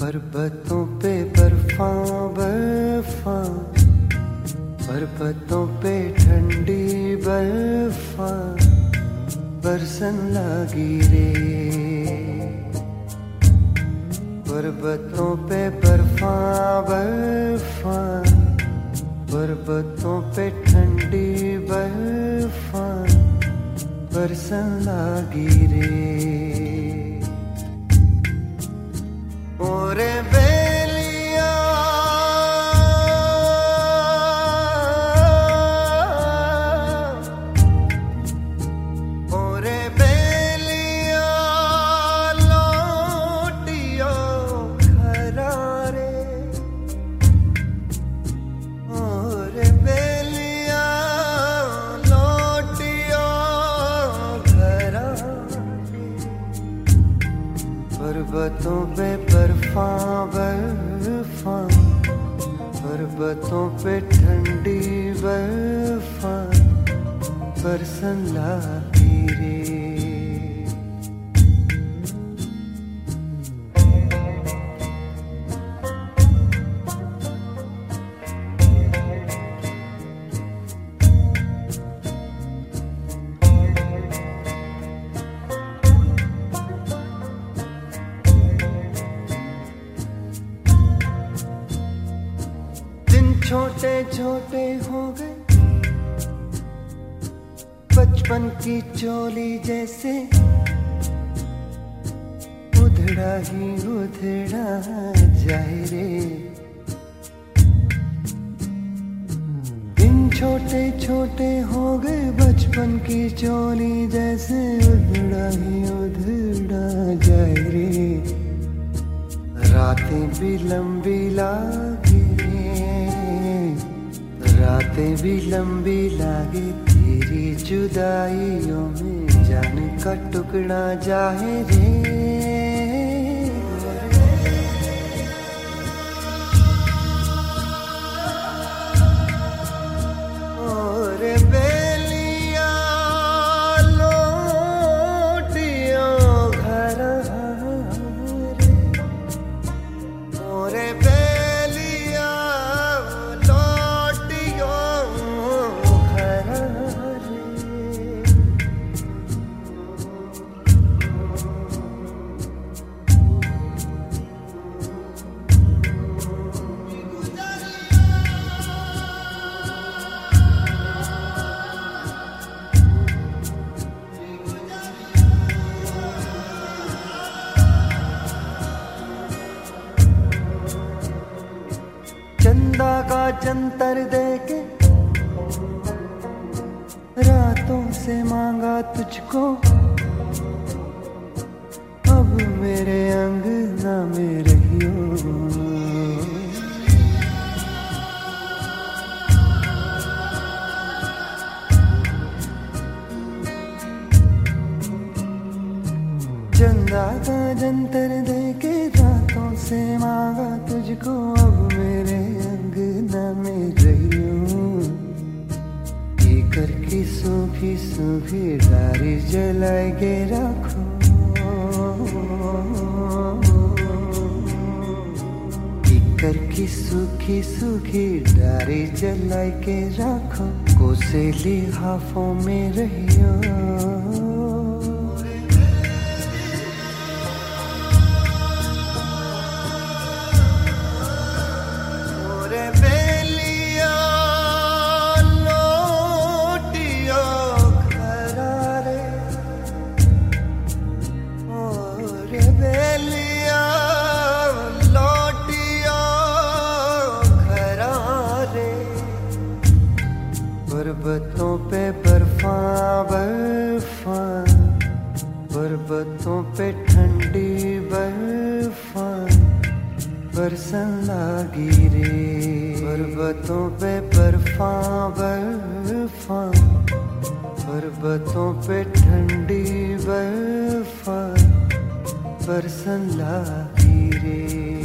पर्वतों पे बर्फां बर्फां, पर्वतों पे ठंडी बर्फां बरसन लगी रे। पर्वतों पे बर्फां बर्फां, पर्वतों पे ठंडी बर्फां बरसन लगी रे। ओरे बेलिया ओरे बेलिया लौटियो घरा रे। ओरे बेलिया लौटियो घरा रे। पर्वतों पे बर्फां बर्फां, पर्वतों पे ठंडी बर्फां बरसन लगी रे। छोटे छोटे हो गए बचपन की चोली जैसे, उधड़ा ही उधड़ा जाए रे। दिन छोटे छोटे हो गए बचपन की चोली जैसे, उधड़ा ही उधड़ा जाए रे। रातें भी लंबी लागे, रातें भी लंबी लागे, तेरी जुदाइयों में जान का टुकड़ा जाए रे। ओरे बेलिया लौटियो घरा रे। ओरे चंदा का जंतर देके रातों से मांगा तुझको, अब मेरे अंगना में रहियो। चंदा का जंतर देके रातों से मांगा तुझको, अब मेरे अंगना में रहियो। कर की सूखी सूखी डारी जलाए के रखो, कर की सूखी सूखी डारी जलाए के रखो। कोसे लिहाफों में रहियो। पर्वतों पे बर्फां बर्फां, पर्वतों पे ठंडी बर्फां बरसन लगी रे। पर्वतों पे बर्फां बर्फां, पर्वतों पे ठंडी बर्फां बरसन लगी रे।